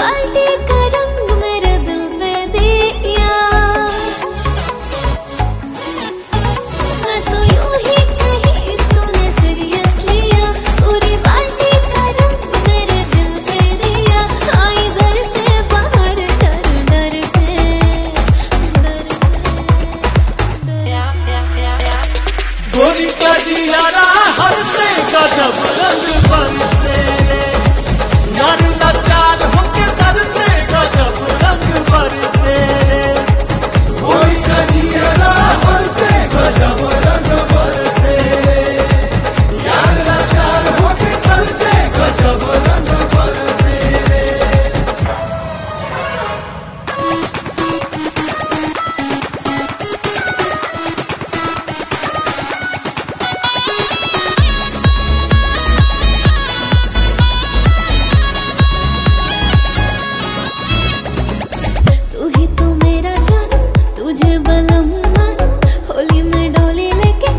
बाल्टी का रंग मेरे दिल पे दिया। मैं तो यूं ही कहीं तूने सीरियस लिया। पूरी बाल्टी का रंग मेरे दिल पे दिया। आई घर से बाहर डर डर के गोरी का जियारा हर से गजब रंग बरसे यार लाचार होके दर से गजब रंग बरसे। गोरी का जियारा हर से गजब रंग बरसे यार लाचार होके दर से गजब रंग बरसे। तू ही तो मेरा जानू, तुझे बलम मानो। होली में डोली लेके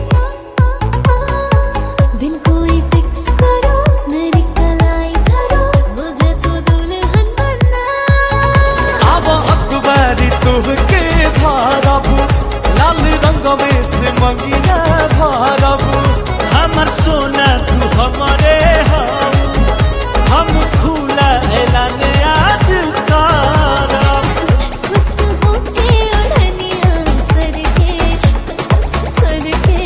दिन कोई फिक्स करो, मेरी कलाई धरो, मुझे तो दुल्हन बनना। अब अकबर तुहके धारबू लाल रंग में से मंगिया भारबू। हमर सोना तू हमारे हाऊ हम खुला ऐलान आज करब। खुश होके ओढ़निया सर के सर के।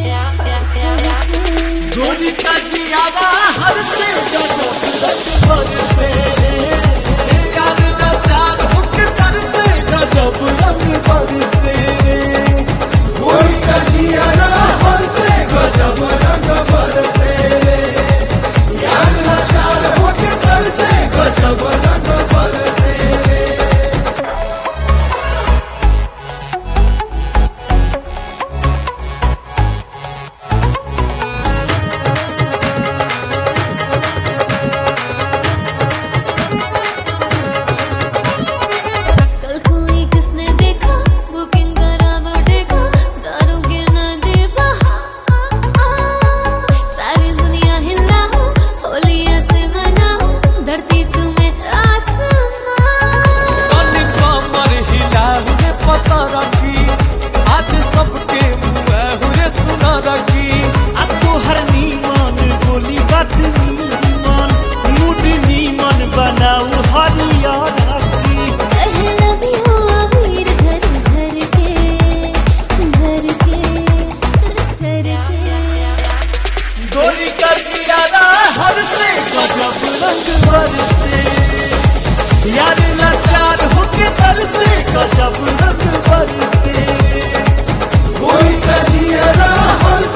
गोरी का जियारा हर से गजब रंग बरसे यार लाचार होके दर से गजब रंग बरसे। गोरी का जियारा हर से गजब रंग बरसे यार लाचार होके दर से गजब रंग बरसे। कल कोई किसने देखा, बुकिंग करा दो देखा, दारू गिरना दे बहा। सारी दुनिया हिलाओ, होली ऐसे मनाओ, धरती चूमे आसमां। कल कमर हिला हुए पता रखी आज सबके मुँह हुए सुना रखी। अब तो हर नीमन बोली बात नीमन मूड नीमन बनाऊ हरियर रखी। कहे लव यू अबीर झर झर के झर के झर के। गोरी का जियारा हर से गजब रंग बरसे यार लाचार होके दर से गजब रंग बरसे। गोरी का जियारा हर